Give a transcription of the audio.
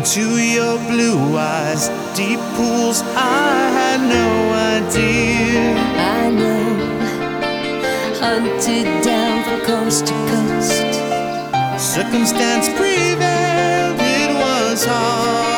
into your blue eyes, deep pools I had no idea. I know, hunted down from coast to coast. Circumstance prevailed, it was hard.